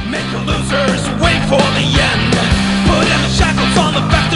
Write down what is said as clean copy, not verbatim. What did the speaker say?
Make the losers wait for the end. Put the shackles on the back